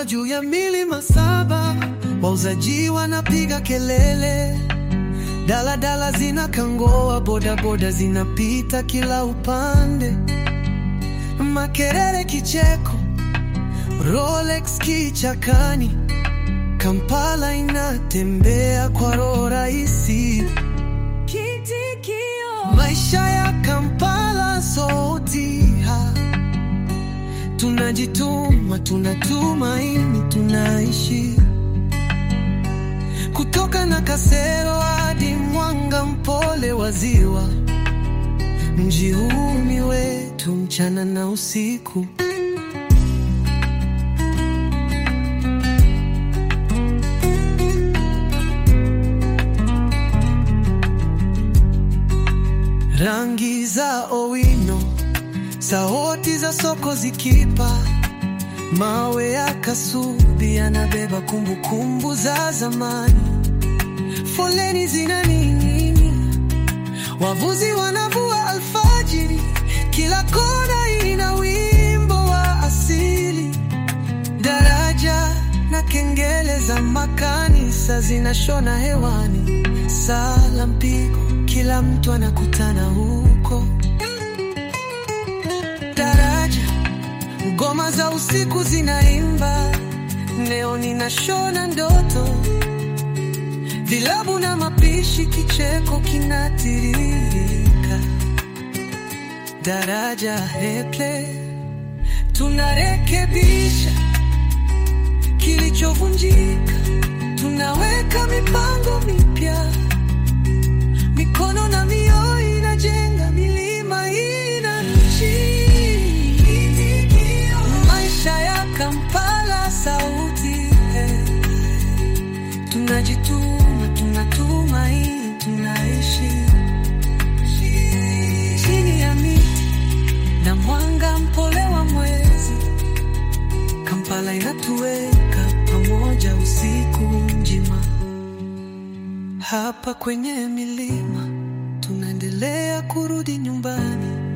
juu ya milima 7, wauzaji wanapiga kelele, daladala zinakangoa, bodaboda zinapita kila upande. Makelele, kicheko, Rolex kichakani, Kampala inatembea kwa roho rahisi. Maisha ya Kampala sauti, tunajituma, tunatumaini, tunaishi. Kutoka Nakasero hadi mwanga mpole wa ziwa, mji huu ni wetu mchana na usiku. Rangi za owino, sauti za soko zikipa, mawe ya Kasubi yanabeba kumbukumbu za zamani. Foleni zinaning'inia, wavuzi wanavua alfajiri, kila kona ina wimbo wa asili. Daraja na kengele za makanisa zinashona hewani, sala mpigo, kila mtu anakutana huko. Daraja, ngoma za usiku zinaimba, neoni nashona ndoto, vilabu na mapishi, kicheko kinatiririka. Daraja replay, tunarekebisha kilichovunjika, tunaweka mipango mipya, mikono na mioyo inajenga milima ina nchi. Maisha ya Kampala sauti, tunajituma, tunatumaini, tunaishi. Chini ya miti na mwanga mpole wa mwezi, Kampala inatuweka pamoja usiku mzima. Hapa kwenye milima tunaendelea kurudi nyumbani.